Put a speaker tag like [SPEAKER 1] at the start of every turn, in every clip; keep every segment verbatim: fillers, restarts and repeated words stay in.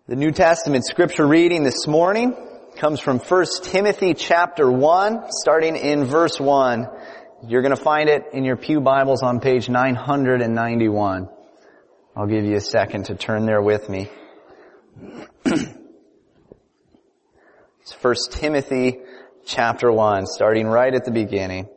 [SPEAKER 1] The New Testament scripture reading this morning comes from First Timothy chapter one, starting in verse one. You're going to find it in your pew Bibles on page nine hundred ninety-one. I'll give you a second to turn there with me. It's First Timothy chapter one, starting right at the beginning.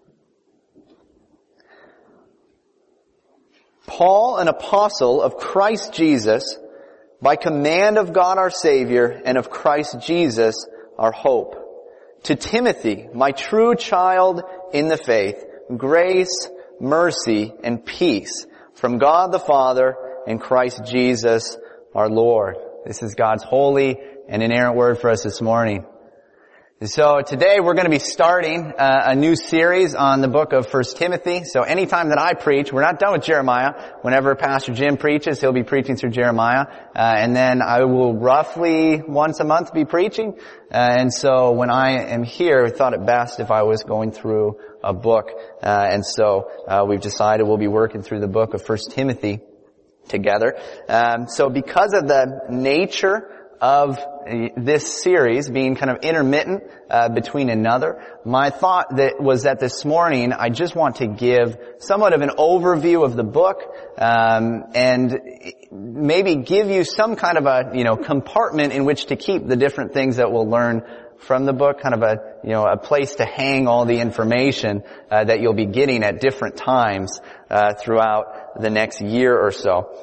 [SPEAKER 1] Paul, an apostle of Christ Jesus, by command of God our Savior and of Christ Jesus our hope. To Timothy, my true child in the faith, grace, mercy, and peace from God the Father and Christ Jesus our Lord. This is God's holy and inerrant word for us this morning. So today we're going to be starting uh, a new series on the book of First Timothy. So anytime that I preach, we're not done with Jeremiah. Whenever Pastor Jim preaches, he'll be preaching through Jeremiah. Uh, and then I will roughly once a month be preaching. Uh, and so when I am here, I thought it best if I was going through a book. Uh, and so uh, we've decided we'll be working through the book of First Timothy together. Um, so because of the nature of this series being kind of intermittent uh, between another, my thought that was that this morning I just want to give somewhat of an overview of the book um, and maybe give you some kind of a you know compartment in which to keep the different things that we'll learn from the book, kind of a you know a place to hang all the information uh, that you'll be getting at different times uh, throughout the next year or so.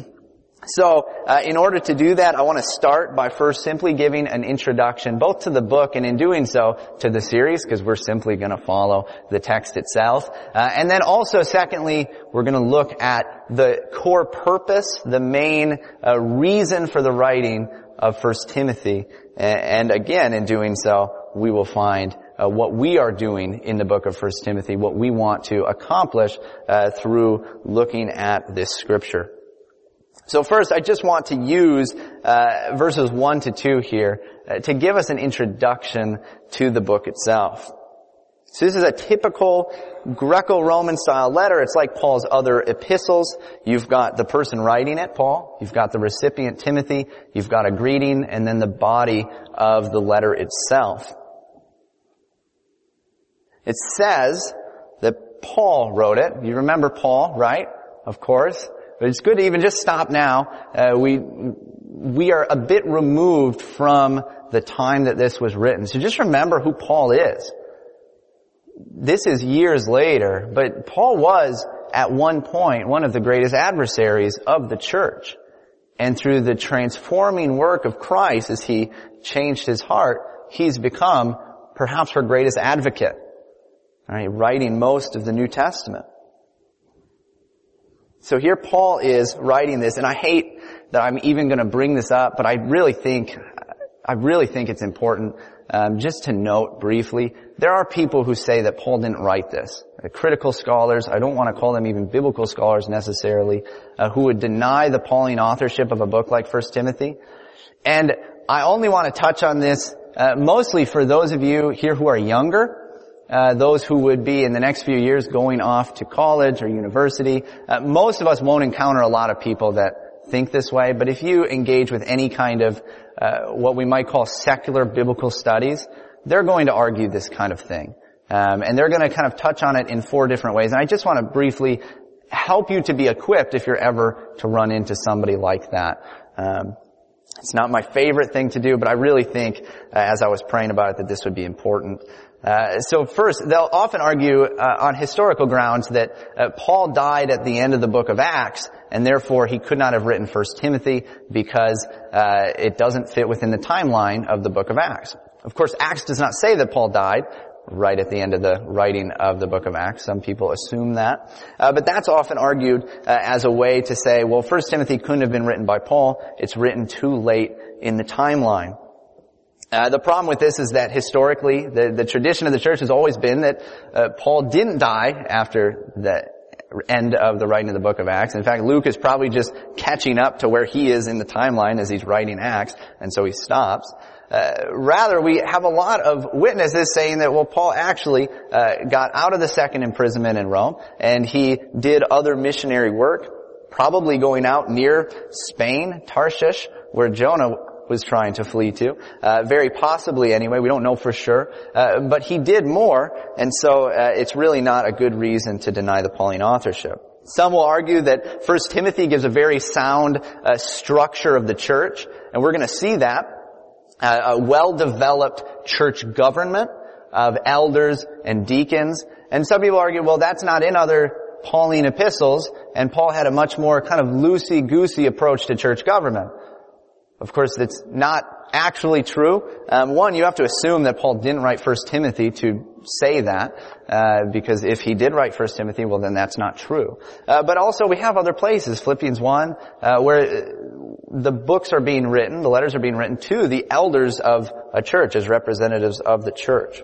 [SPEAKER 1] So, uh, in order to do that, I want to start by first simply giving an introduction both to the book and in doing so to the series, because we're simply going to follow the text itself. Uh, and then also, secondly, we're going to look at the core purpose, the main uh, reason for the writing of First Timothy. And again, in doing so, we will find uh, what we are doing in the book of First Timothy, what we want to accomplish uh, through looking at this scripture. So first, I just want to use uh, verses one to two here uh, to give us an introduction to the book itself. So this is a typical Greco-Roman style letter. It's like Paul's other epistles. You've got the person writing it, Paul. You've got the recipient, Timothy. You've got a greeting, and then the body of the letter itself. It says that Paul wrote it. You remember Paul, right? Of course. But it's good to even just stop now. Uh, we we are a bit removed from the time that this was written. So just remember who Paul is. This is years later, but Paul was at one point one of the greatest adversaries of the church. And through the transforming work of Christ as he changed his heart, he's become perhaps her greatest advocate. All right, writing most of the New Testament. So here Paul is writing this, and I hate that I'm even going to bring this up, but I really think, I really think it's important, um, just to note briefly, there are people who say that Paul didn't write this. Uh, critical scholars, I don't want to call them even biblical scholars necessarily, uh, who would deny the Pauline authorship of a book like First Timothy. And I only want to touch on this, uh, mostly for those of you here who are younger. Uh, those who would be in the next few years going off to college or university. Uh, most of us won't encounter a lot of people that think this way, but if you engage with any kind of uh, what we might call secular biblical studies, they're going to argue this kind of thing. Um, and they're going to kind of touch on it in four different ways. And I just want to briefly help you to be equipped if you're ever to run into somebody like that. Um, it's not my favorite thing to do, but I really think, uh, as I was praying about it, that this would be important. Uh, so first, they'll often argue uh, on historical grounds that uh, Paul died at the end of the book of Acts, and therefore he could not have written First Timothy because uh, it doesn't fit within the timeline of the book of Acts. Of course, Acts does not say that Paul died right at the end of the writing of the book of Acts. Some people assume that. Uh, but that's often argued uh, as a way to say, well, First Timothy couldn't have been written by Paul. It's written too late in the timeline. Uh, the problem with this is that historically, the, the tradition of the church has always been that uh, Paul didn't die after the end of the writing of the book of Acts. In fact, Luke is probably just catching up to where he is in the timeline as he's writing Acts, and so he stops. Uh, rather, we have a lot of witnesses saying that, well, Paul actually uh, got out of the second imprisonment in Rome, and he did other missionary work, probably going out near Spain, Tarshish, where Jonah was trying to flee to. Uh, very possibly anyway, we don't know for sure. Uh, but he did more, and so uh, it's really not a good reason to deny the Pauline authorship. Some will argue that First Timothy gives a very sound uh, structure of the church, and we're going to see that. Uh, a well-developed church government of elders and deacons. And some people argue, well, that's not in other Pauline epistles, and Paul had a much more kind of loosey-goosey approach to church government. Of course, that's not actually true. Um, one, you have to assume that Paul didn't write First Timothy to say that, uh, because if he did write First Timothy, well, then that's not true. Uh, but also, we have other places, Philippians one, uh, where the books are being written, the letters are being written to the elders of a church as representatives of the church.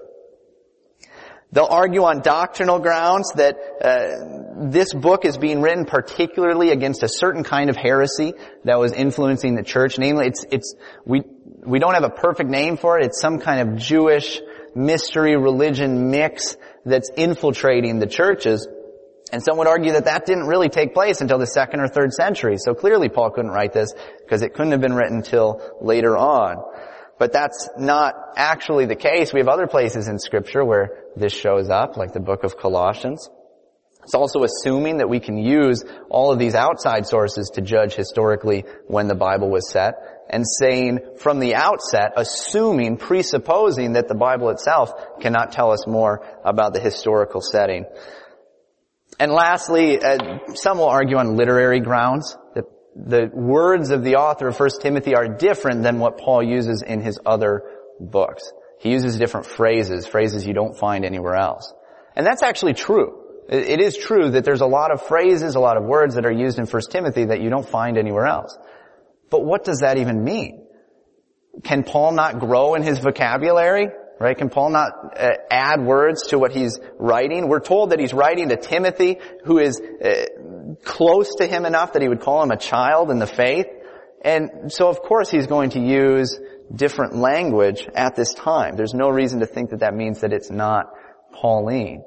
[SPEAKER 1] They'll argue on doctrinal grounds that uh, this book is being written particularly against a certain kind of heresy that was influencing the church. Namely, it's it's we we don't have a perfect name for it. It's some kind of Jewish mystery religion mix that's infiltrating the churches. And some would argue that that didn't really take place until the second or third century. So clearly Paul couldn't write this because it couldn't have been written until later on. But that's not actually the case. We have other places in Scripture where this shows up, like the book of Colossians. It's also assuming that we can use all of these outside sources to judge historically when the Bible was set, and saying from the outset, assuming, presupposing that the Bible itself cannot tell us more about the historical setting. And lastly, uh, some will argue on literary grounds that the words of the author of First Timothy are different than what Paul uses in his other books. He uses different phrases, phrases you don't find anywhere else. And that's actually true. It is true that there's a lot of phrases, a lot of words that are used in First Timothy that you don't find anywhere else. But what does that even mean? Can Paul not grow in his vocabulary? Right? Can Paul not uh, add words to what he's writing? We're told that he's writing to Timothy, who is uh, close to him enough that he would call him a child in the faith. And so of course he's going to use different language at this time. There's no reason to think that that means that it's not Pauline.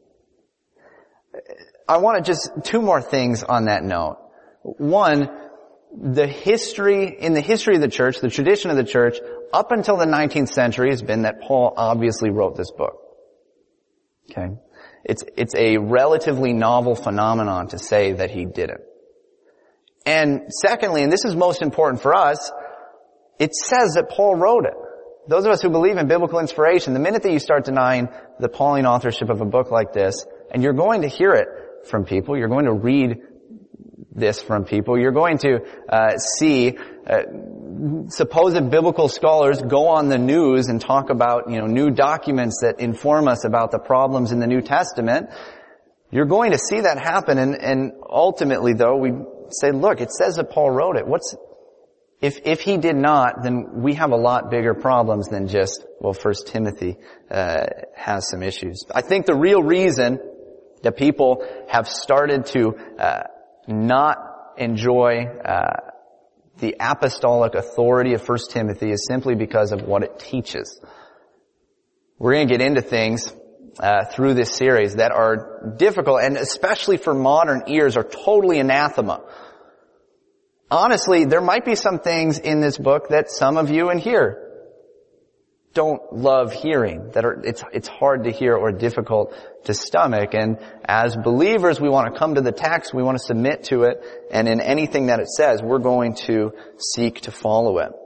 [SPEAKER 1] I want to just, two more things on that note. One, the history, in the history of the church, the tradition of the church, up until the nineteenth century has been that Paul obviously wrote this book. Okay? It's, it's a relatively novel phenomenon to say that he didn't. And secondly, and this is most important for us, it says that Paul wrote it. Those of us who believe in biblical inspiration, the minute that you start denying the Pauline authorship of a book like this, and you're going to hear it from people, you're going to read this from people, you're going to uh, see uh, supposed biblical scholars go on the news and talk about, you know, new documents that inform us about the problems in the New Testament. You're going to see that happen, and, and ultimately, though, we say, look, it says that Paul wrote it. What's if if he did not, then we have a lot bigger problems than just, well, First Timothy uh, has some issues. I think the real reason that people have started to uh, not enjoy uh, the apostolic authority of First Timothy is simply because of what it teaches. We're going to get into things uh, through this series that are difficult, and especially for modern ears, are totally anathema. Honestly, there might be some things in this book that some of you in here don't love hearing, that are, it's, it's hard to hear or difficult to stomach. And as believers, we want to come to the text, we want to submit to it, and in anything that it says, we're going to seek to follow it.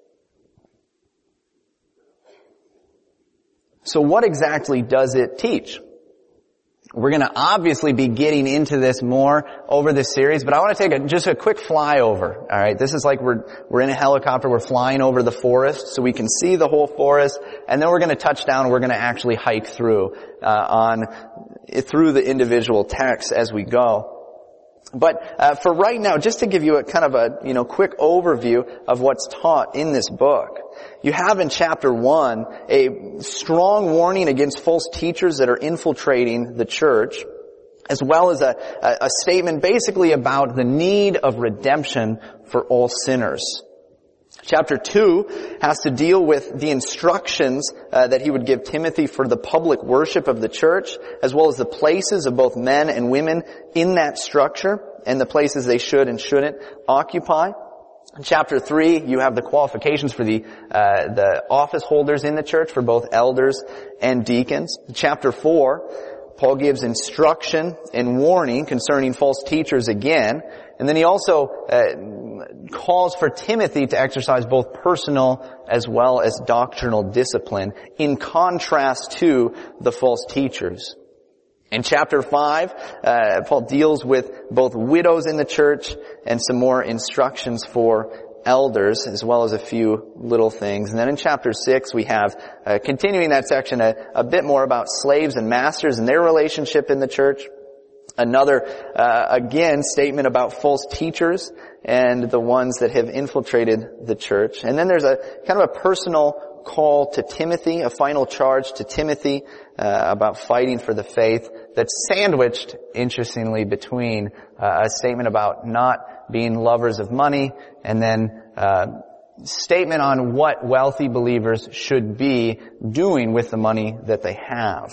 [SPEAKER 1] So what exactly does it teach? We're going to obviously be getting into this more over this series, but I want to take a, just a quick flyover. All right, this is like we're we're in a helicopter, we're flying over the forest, so we can see the whole forest, and then we're going to touch down, and we're going to actually hike through uh, on through the individual texts as we go. But uh, for right now, just to give you a kind of a you know quick overview of what's taught in this book. You have in chapter one a strong warning against false teachers that are infiltrating the church, as well as a, a, a statement basically about the need of redemption for all sinners. Chapter two has to deal with the instructions uh, that he would give Timothy for the public worship of the church, as well as the places of both men and women in that structure, and the places they should and shouldn't occupy. In chapter three, you have the qualifications for the uh, the office holders in the church, for both elders and deacons. In chapter four, Paul gives instruction and warning concerning false teachers again. And then he also uh, calls for Timothy to exercise both personal as well as doctrinal discipline in contrast to the false teachers. In chapter five, uh, Paul deals with both widows in the church and some more instructions for elders, as well as a few little things. And then in chapter six, we have, uh, continuing that section, a, a bit more about slaves and masters and their relationship in the church. Another, uh, again, statement about false teachers and the ones that have infiltrated the church. And then there's a kind of a personal call to Timothy, a final charge to Timothy uh, about fighting for the faith that's sandwiched, interestingly, between uh, a statement about not being lovers of money and then uh statement on what wealthy believers should be doing with the money that they have.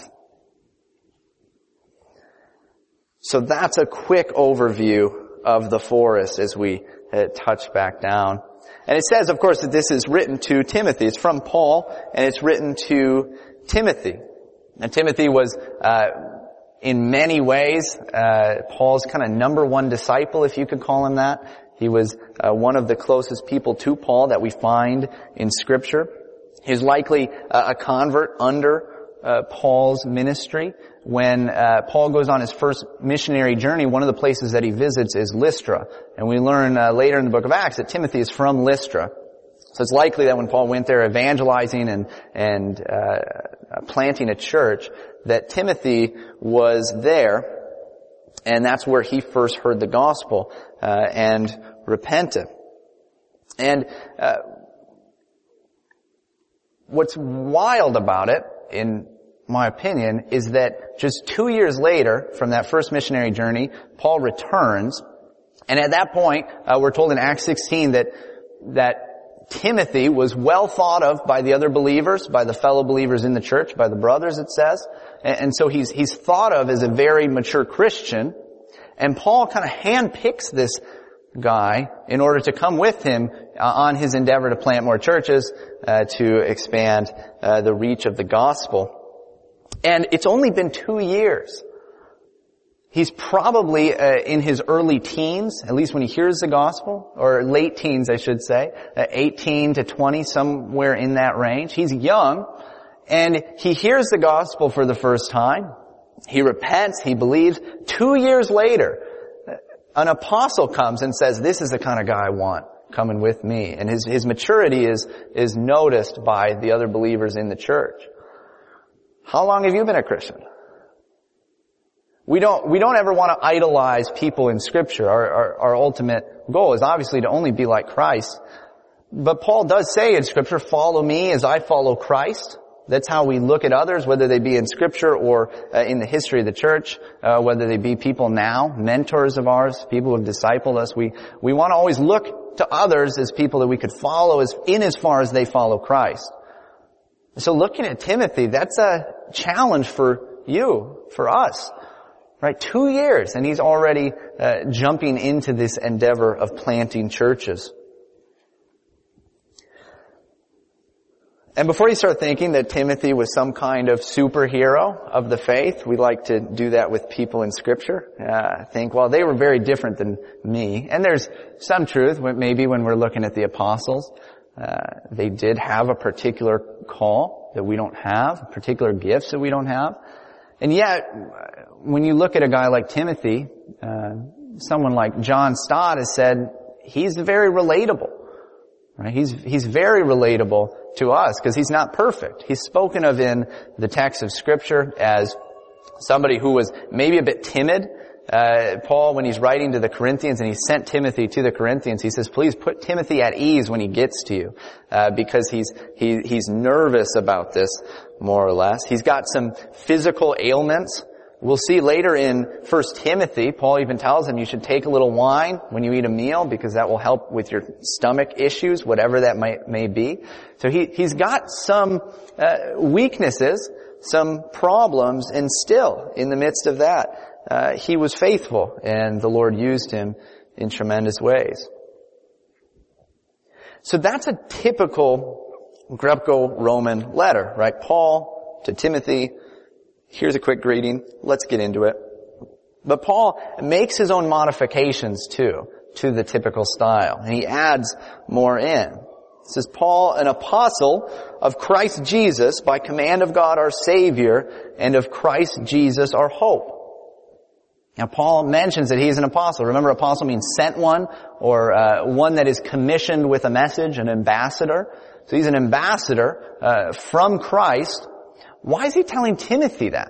[SPEAKER 1] So that's a quick overview of the forest as we uh, touch back down. And it says, of course, that this is written to Timothy. It's from Paul, and it's written to Timothy. And Timothy was, uh, in many ways, uh, Paul's kind of number one disciple, if you could call him that. He was uh, one of the closest people to Paul that we find in Scripture. He was likely uh, a convert under uh, Paul's ministry. When uh, Paul goes on his first missionary journey, one of the places that he visits is Lystra. And we learn uh, later in the book of Acts that Timothy is from Lystra. So it's likely that when Paul went there evangelizing and, and uh, planting a church, that Timothy was there, and that's where he first heard the gospel uh, and repented. And uh, what's wild about it, in my opinion, is that just two years later from that first missionary journey, Paul returns, and at that point, uh, we're told in Acts sixteen that that Timothy was well thought of by the other believers, by the fellow believers in the church, by the brothers, it says. And, and so he's, he's thought of as a very mature Christian. And Paul kind of handpicks this guy in order to come with him uh, on his endeavor to plant more churches, uh, to expand uh, the reach of the gospel. And it's only been two years. He's probably uh, in his early teens, at least when he hears the gospel, or late teens, I should say, uh, eighteen to twenty, somewhere in that range. He's young, and he hears the gospel for the first time. He repents, he believes. Two years later, an apostle comes and says, this is the kind of guy I want coming with me. And his, his maturity is, is noticed by the other believers in the church. How long have you been a Christian? We don't, we don't ever want to idolize people in Scripture. Our, our, our ultimate goal is obviously to only be like Christ. But Paul does say in Scripture, follow me as I follow Christ. That's how we look at others, whether they be in Scripture or uh, in the history of the church, uh, whether they be people now, mentors of ours, people who have discipled us. We, we want to always look to others as people that we could follow as, in as far as they follow Christ. So looking at Timothy, that's a challenge for you, for us. Right? Two years, and he's already uh, jumping into this endeavor of planting churches. And before you start thinking that Timothy was some kind of superhero of the faith, we like to do that with people in Scripture. Uh, think, well, they were very different than me. And there's some truth, maybe when we're looking at the apostles. Uh, they did have a particular call that we don't have, particular gifts that we don't have. And yet, when you look at a guy like Timothy, uh, someone like John Stott has said, he's very relatable. Right? He's, he's very relatable to us because he's not perfect. He's spoken of in the text of Scripture as somebody who was maybe a bit timid. Uh, Paul, when he's writing to the Corinthians and he sent Timothy to the Corinthians, he says, please put Timothy at ease when he gets to you, uh, because he's, he, he's nervous about this, more or less. He's got some physical ailments. We'll see later in First Timothy, Paul even tells him you should take a little wine when you eat a meal because that will help with your stomach issues, whatever that might, may be. So he, he's got some, uh, weaknesses, some problems, and still, in the midst of that, Uh, he was faithful, and the Lord used him in tremendous ways. So that's a typical Greco-Roman letter, right? Paul to Timothy. Here's a quick greeting. Let's get into it. But Paul makes his own modifications too, to the typical style. And he adds more in. It says, Paul, an apostle of Christ Jesus by command of God our Savior and of Christ Jesus our hope. Now Paul mentions that he's an apostle. Remember, apostle means sent one, or uh, one that is commissioned with a message, an ambassador. So he's an ambassador uh, from Christ. Why is he telling Timothy that?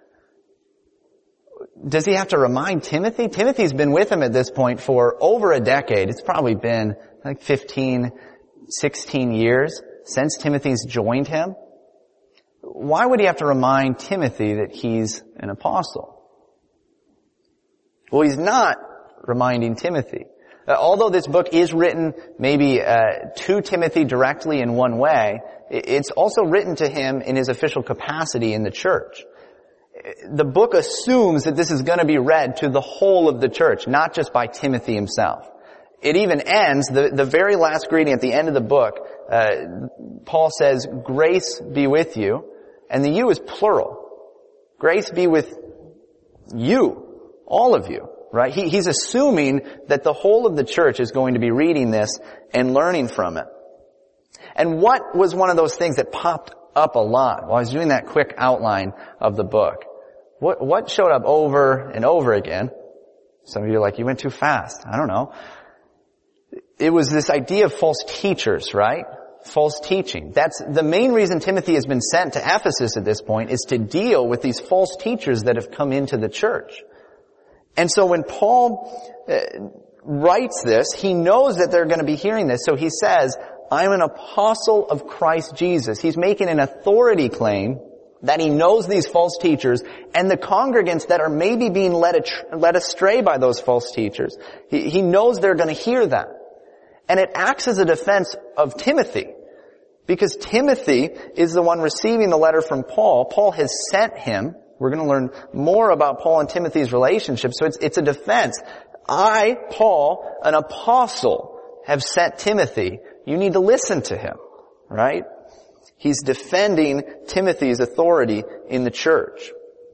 [SPEAKER 1] Does he have to remind Timothy? Timothy's been with him at this point for over a decade. It's probably been like fifteen, sixteen years since Timothy's joined him. Why would he have to remind Timothy that he's an apostle? Well, he's not reminding Timothy. Uh, although this book is written maybe uh, to Timothy directly in one way, it's also written to him in his official capacity in the church. The book assumes that this is going to be read to the whole of the church, not just by Timothy himself. It even ends, the, the very last greeting at the end of the book, uh, Paul says, grace be with you, and the you is plural. Grace be with you. All of you, right? He, he's assuming that the whole of the church is going to be reading this and learning from it. And what was one of those things that popped up a lot while I was doing that quick outline of the book? What, what showed up over and over again? Some of you are like, you went too fast. I don't know. It was this idea of false teachers, right? False teaching. That's the main reason Timothy has been sent to Ephesus at this point, is to deal with these false teachers that have come into the church. And so when Paul uh, writes this, he knows that they're going to be hearing this. So he says, I'm an apostle of Christ Jesus. He's making an authority claim that he knows these false teachers and the congregants that are maybe being led, at, led astray by those false teachers. He, he knows they're going to hear that. And it acts as a defense of Timothy, because Timothy is the one receiving the letter from Paul. Paul has sent him. We're going to learn more about Paul and Timothy's relationship. So it's, it's a defense. I, Paul, an apostle, have sent Timothy. You need to listen to him, right? He's defending Timothy's authority in the church.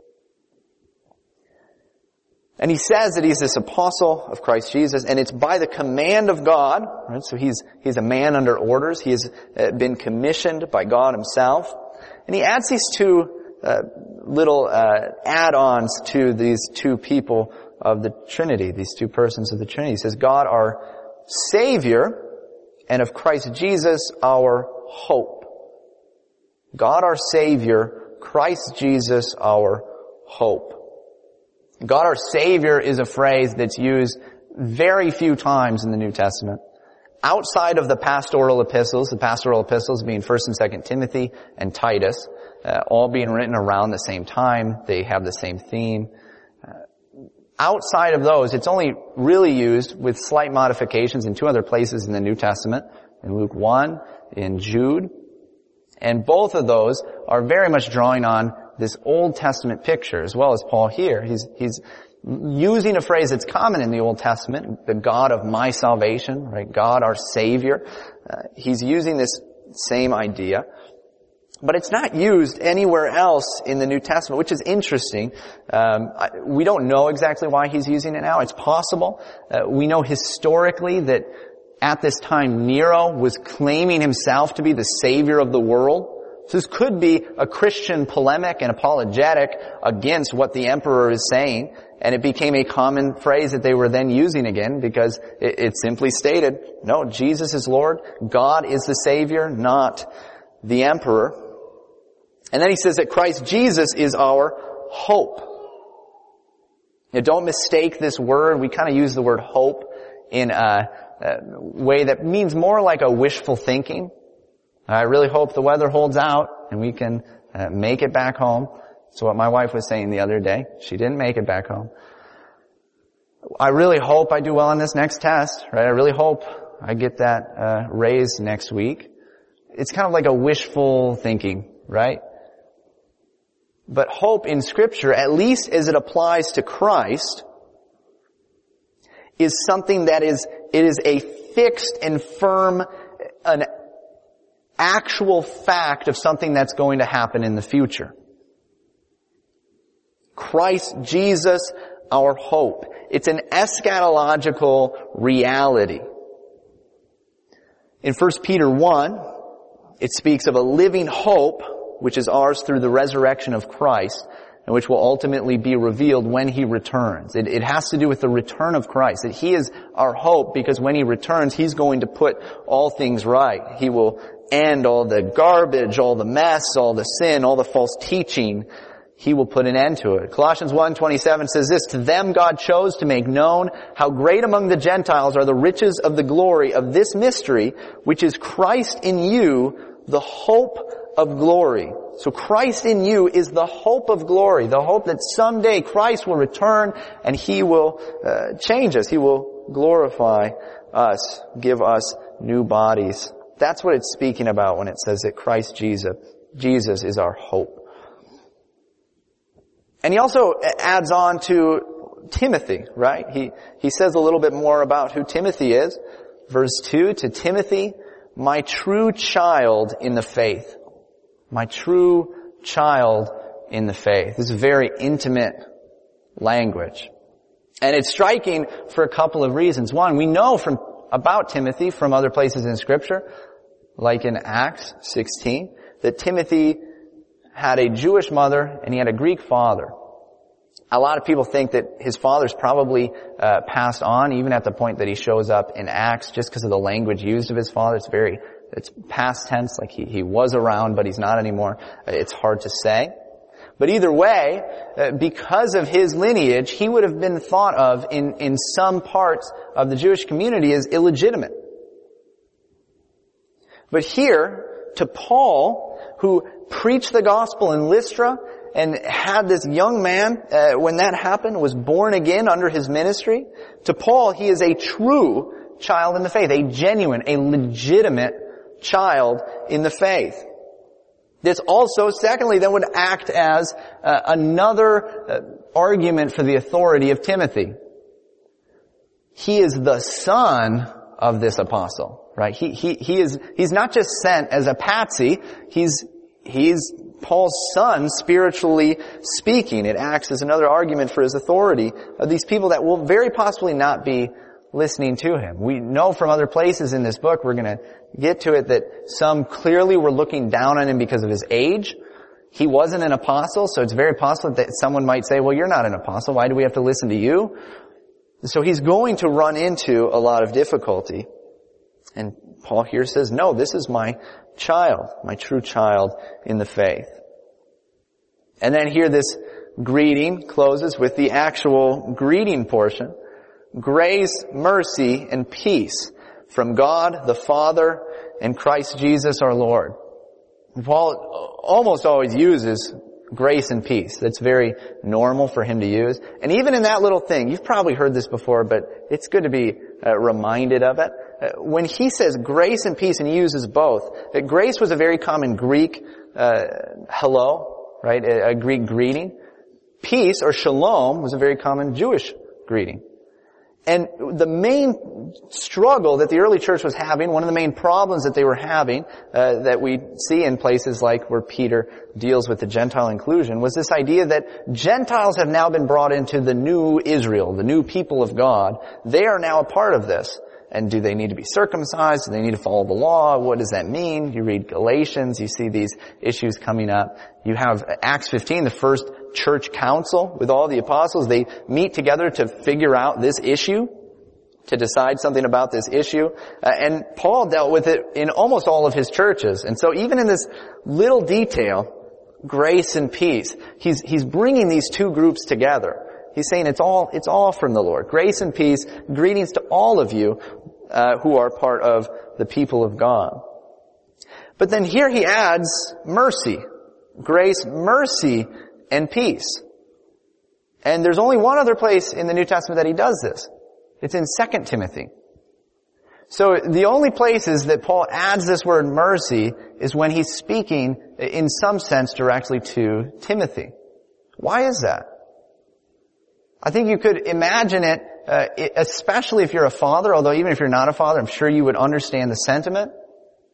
[SPEAKER 1] And he says that he's this apostle of Christ Jesus, and it's by the command of God, right? So he's, he's a man under orders. He has been commissioned by God himself. And he adds these two Uh, little uh, add-ons to these two people of the Trinity, these two persons of the Trinity. He says, God our Savior and of Christ Jesus our hope. God our Savior, Christ Jesus our hope. God our Savior is a phrase that's used very few times in the New Testament. Outside of the pastoral epistles, the pastoral epistles being First and Second Timothy and Titus, Uh, all being written around the same time. They have the same theme. Uh, outside of those, it's only really used with slight modifications in two other places in the New Testament, in Luke one, in Jude. And both of those are very much drawing on this Old Testament picture, as well as Paul here. He's, he's using a phrase that's common in the Old Testament, the God of my salvation, right? God our Savior. Uh, he's using this same idea. But it's not used anywhere else in the New Testament, which is interesting. Um, I, we don't know exactly why he's using it now. It's possible. Uh, we know historically that at this time Nero was claiming himself to be the savior of the world. So this could be a Christian polemic and apologetic against what the emperor is saying. And it became a common phrase that they were then using again, because it, it simply stated, no, Jesus is Lord. God is the Savior, not the emperor. And then he says that Christ Jesus is our hope. Now, don't mistake this word. We kind of use the word hope in a, a way that means more like a wishful thinking. I really hope the weather holds out and we can uh, make it back home. That's what my wife was saying the other day. She didn't make it back home. I really hope I do well on this next test, right? I really hope I get that uh, raise next week. It's kind of like a wishful thinking, right? But hope in Scripture, at least as it applies to Christ, is something that is, it is a fixed and firm an actual fact of something that's going to happen in the future. Christ Jesus, our hope. It's an eschatological reality. In First Peter one, it speaks of a living hope, which is ours through the resurrection of Christ, and which will ultimately be revealed when He returns. It, it has to do with the return of Christ, that He is our hope because when He returns, He's going to put all things right. He will end all the garbage, all the mess, all the sin, all the false teaching. He will put an end to it. Colossians one twenty-seven says this, "To them God chose to make known how great among the Gentiles are the riches of the glory of this mystery, which is Christ in you, the hope of glory." So Christ in you is the hope of glory, the hope that someday Christ will return and He will uh, change us. He will glorify us, give us new bodies. That's what it's speaking about when it says that Christ Jesus, Jesus is our hope. And he also adds on to Timothy, right? He, he says a little bit more about who Timothy is. Verse two, "To Timothy, my true child in the faith." My true child in the faith. This is very intimate language. And it's striking for a couple of reasons. One, we know from about Timothy from other places in Scripture, like in Acts sixteen, that Timothy had a Jewish mother and he had a Greek father. A lot of people think that his father's probably uh, passed on, even at the point that he shows up in Acts, just because of the language used of his father. It's very, it's past tense, like he, he was around, but he's not anymore. It's hard to say. But either way, uh, because of his lineage, he would have been thought of in, in some parts of the Jewish community as illegitimate. But here, to Paul, who preached the gospel in Lystra and had this young man, uh, when that happened, was born again under his ministry, to Paul, he is a true child in the faith, a genuine, a legitimate child in the faith. This also, secondly, then would act as uh, another uh, argument for the authority of Timothy. He is the son of this apostle, right? He, he, he is, he's not just sent as a patsy. He's, he's Paul's son, spiritually speaking. It acts as another argument for his authority of these people that will very possibly not be listening to him. We know from other places in this book, we're going to get to it, that some clearly were looking down on him because of his age. He wasn't an apostle, so it's very possible that someone might say, well, you're not an apostle. Why do we have to listen to you? So he's going to run into a lot of difficulty. And Paul here says, no, this is my child, my true child in the faith. And then here this greeting closes with the actual greeting portion. Grace, mercy, and peace from God the Father and Christ Jesus our Lord. Paul almost always uses grace and peace. That's very normal for him to use. And even in that little thing, you've probably heard this before, but it's good to be uh, reminded of it. Uh, when he says grace and peace, and he uses both, that grace was a very common Greek uh, hello, right? A, a Greek greeting. Peace, or shalom, was a very common Jewish greeting. And the main struggle that the early church was having, one of the main problems that they were having, uh, that we see in places like where Peter deals with the Gentile inclusion, was this idea that Gentiles have now been brought into the new Israel, the new people of God. They are now a part of this. And do they need to be circumcised? Do they need to follow the law? What does that mean? You read Galatians, you see these issues coming up. You have Acts fifteen, the first church council with all the apostles. They meet together to figure out this issue, to decide something about this issue. Uh, and Paul dealt with it in almost all of his churches. And so even in this little detail, grace and peace, he's, he's bringing these two groups together. He's saying it's all, it's all from the Lord. Grace and peace, greetings to all of you, uh, who are part of the people of God. But then here he adds mercy. Grace, mercy, and peace. And there's only one other place in the New Testament that he does this. It's in Second Timothy. So the only places that Paul adds this word mercy is when he's speaking, in some sense, directly to Timothy. Why is that? I think you could imagine it, uh, especially if you're a father, although even if you're not a father, I'm sure you would understand the sentiment.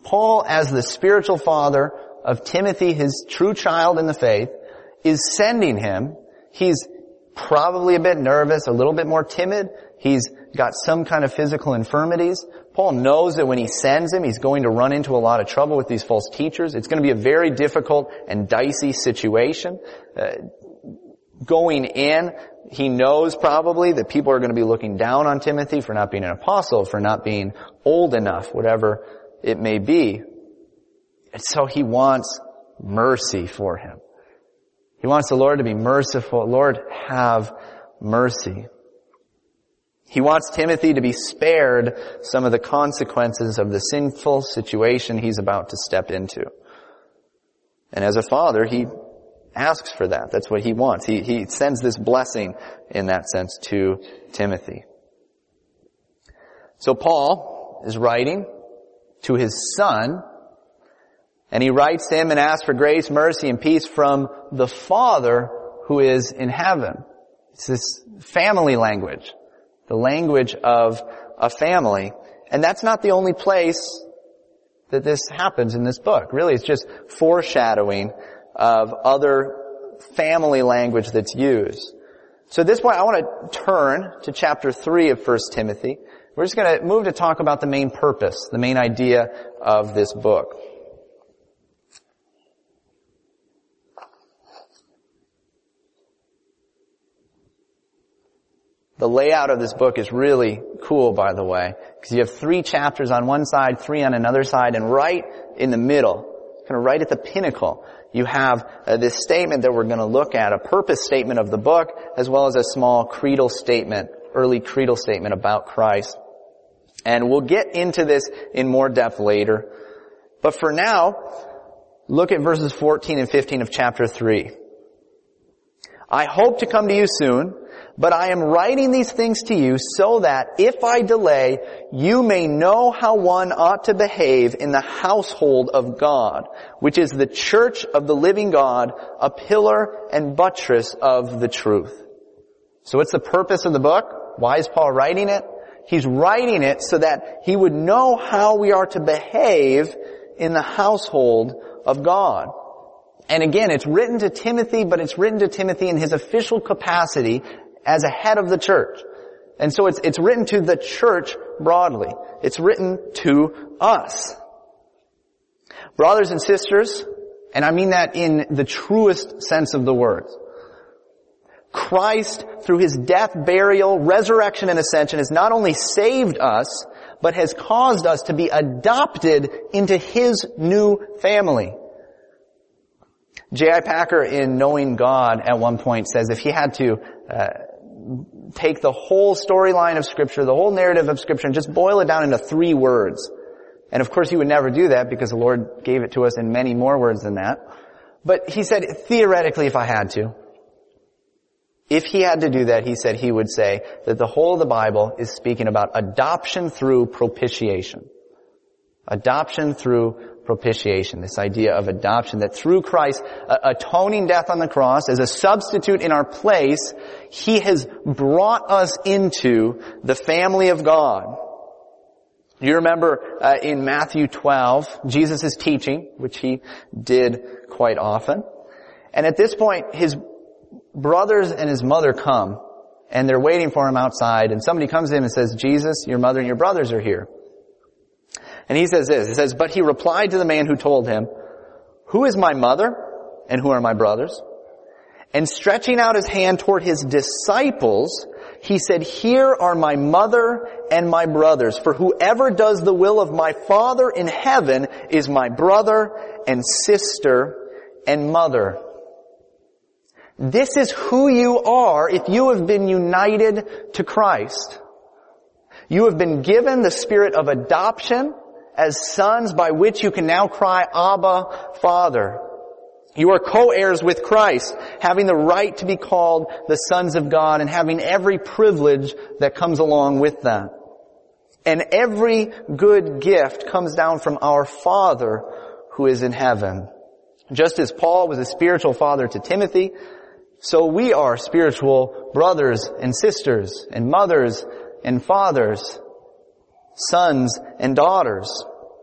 [SPEAKER 1] Paul, as the spiritual father of Timothy, his true child in the faith, is sending him. He's probably a bit nervous, a little bit more timid. He's got some kind of physical infirmities. Paul knows that when he sends him, he's going to run into a lot of trouble with these false teachers. It's going to be a very difficult and dicey situation. Uh, going in, he knows probably that people are going to be looking down on Timothy for not being an apostle, for not being old enough, whatever it may be. And so he wants mercy for him. He wants the Lord to be merciful. Lord, have mercy. He wants Timothy to be spared some of the consequences of the sinful situation he's about to step into. And as a father, he asks for that. That's what he wants. He, he sends this blessing in that sense to Timothy. So Paul is writing to his son, and he writes him and asks for grace, mercy, and peace from the Father who is in heaven. It's this family language, the language of a family. And that's not the only place that this happens in this book. Really, it's just foreshadowing of other family language that's used. So at this point, I want to turn to chapter three of First Timothy. We're just going to move to talk about the main purpose, the main idea of this book. The layout of this book is really cool, by the way, because you have three chapters on one side, three on another side, and right in the middle, kind of right at the pinnacle, you have uh, this statement that we're going to look at, a purpose statement of the book, as well as a small creedal statement, early creedal statement about Christ. And we'll get into this in more depth later. But for now, look at verses fourteen and fifteen of chapter three. I hope to come to you soon, but I am writing these things to you so that if I delay, you may know how one ought to behave in the household of God, which is the church of the living God, a pillar and buttress of the truth. So what's the purpose of the book? Why is Paul writing it? He's writing it so that he would know how we are to behave in the household of God. And again, it's written to Timothy, but it's written to Timothy in his official capacity as a head of the church. And so it's, it's written to the church broadly. It's written to us. Brothers and sisters, and I mean that in the truest sense of the words, Christ, through his death, burial, resurrection, and ascension, has not only saved us, but has caused us to be adopted into his new family. J I Packer, in Knowing God, at one point says if he had to uh, take the whole storyline of Scripture, the whole narrative of Scripture, and just boil it down into three words. And of course he would never do that because the Lord gave it to us in many more words than that. But he said, theoretically, if I had to, if he had to do that, he said he would say that the whole of the Bible is speaking about adoption through propitiation. Adoption through propitiation, this idea of adoption, that through Christ's uh, atoning death on the cross as a substitute in our place, he has brought us into the family of God. You remember uh, in Matthew twelve, Jesus is teaching, which he did quite often. And at this point, his brothers and his mother come, and they're waiting for him outside, and somebody comes in and says, Jesus, your mother and your brothers are here. And he says this, he says, but he replied to the man who told him, who is my mother and who are my brothers? And stretching out his hand toward his disciples, he said, here are my mother and my brothers. For whoever does the will of my Father in heaven is my brother and sister and mother. This is who you are if you have been united to Christ. You have been given the spirit of adoption as sons, by which you can now cry, Abba, Father. You are co-heirs with Christ, having the right to be called the sons of God and having every privilege that comes along with that. And every good gift comes down from our Father who is in heaven. Just as Paul was a spiritual father to Timothy, so we are spiritual brothers and sisters and mothers and fathers, sons and daughters.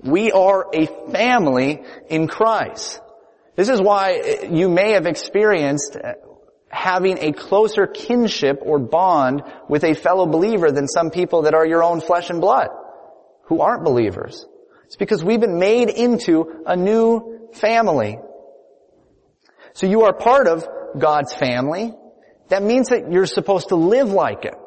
[SPEAKER 1] We are a family in Christ. This is why you may have experienced having a closer kinship or bond with a fellow believer than some people that are your own flesh and blood, who aren't believers. It's because we've been made into a new family. So you are part of God's family. That means that you're supposed to live like it.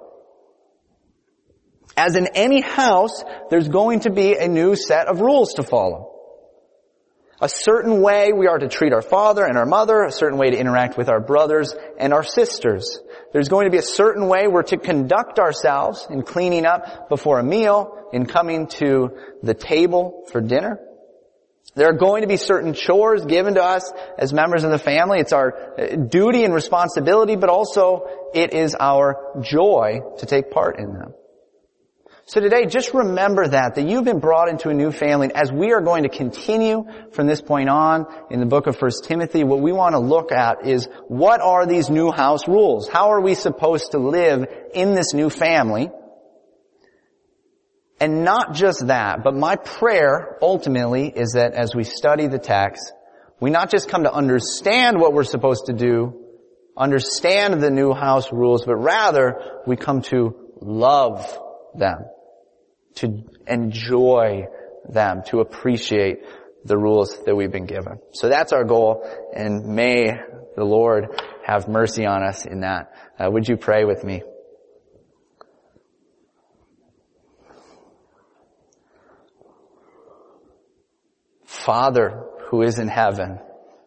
[SPEAKER 1] As in any house, there's going to be a new set of rules to follow. A certain way we are to treat our father and our mother, a certain way to interact with our brothers and our sisters. There's going to be a certain way we're to conduct ourselves in cleaning up before a meal, in coming to the table for dinner. There are going to be certain chores given to us as members of the family. It's our duty and responsibility, but also it is our joy to take part in them. So today, just remember that, that you've been brought into a new family. And as we are going to continue from this point on in the book of First Timothy, what we want to look at is, what are these new house rules? How are we supposed to live in this new family? And not just that, but my prayer ultimately is that as we study the text, we not just come to understand what we're supposed to do, understand the new house rules, but rather we come to love them, to enjoy them, to appreciate the rules that we've been given. So that's our goal, and may the Lord have mercy on us in that. Uh, would you pray with me? Father who is in heaven,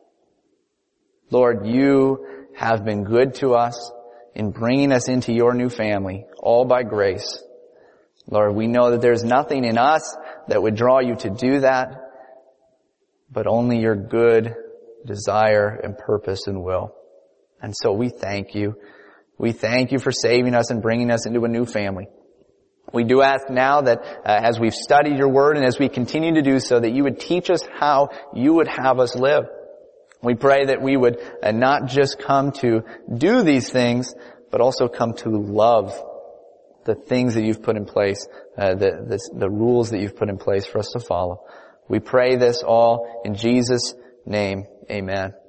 [SPEAKER 1] Lord, you have been good to us in bringing us into your new family, all by grace. Lord, we know that there's nothing in us that would draw you to do that, but only your good desire and purpose and will. And so we thank you. We thank you for saving us and bringing us into a new family. We do ask now that uh, as we've studied your word and as we continue to do so, that you would teach us how you would have us live. We pray that we would uh, not just come to do these things, but also come to love the things that you've put in place, uh, the, the, the rules that you've put in place for us to follow. We pray this all in Jesus' name. Amen.